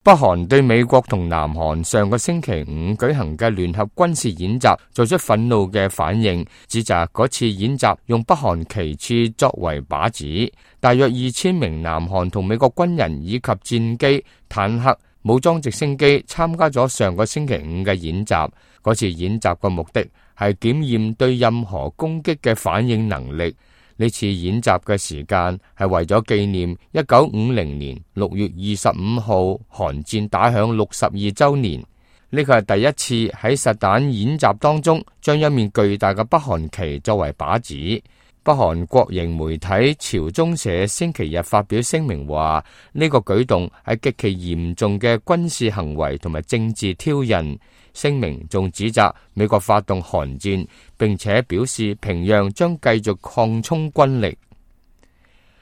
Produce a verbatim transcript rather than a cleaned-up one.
北韓對美國同南韓上個星期五舉行嘅聯合軍事演習做出憤怒嘅反應，指責嗰次演習用北韓旗幟作為靶子。大約二千名南韓同美國軍人以及戰機、坦克、武裝直升機參加咗上個星期五嘅演習。嗰次演習嘅目的係檢驗對任何攻擊嘅反應能力。呢次演習嘅時間係為咗紀念一九五零年六月二十五號韓戰打響六十二周年。呢個係第一次喺實彈演習當中將一面巨大嘅北韓旗作為靶子。北韓國營媒體朝中社星期日發表聲明話，呢個舉動係極其嚴重嘅軍事行為同埋政治挑釁。聲明仲指責美國發動韓戰，並且表示平壤將繼續擴充軍力。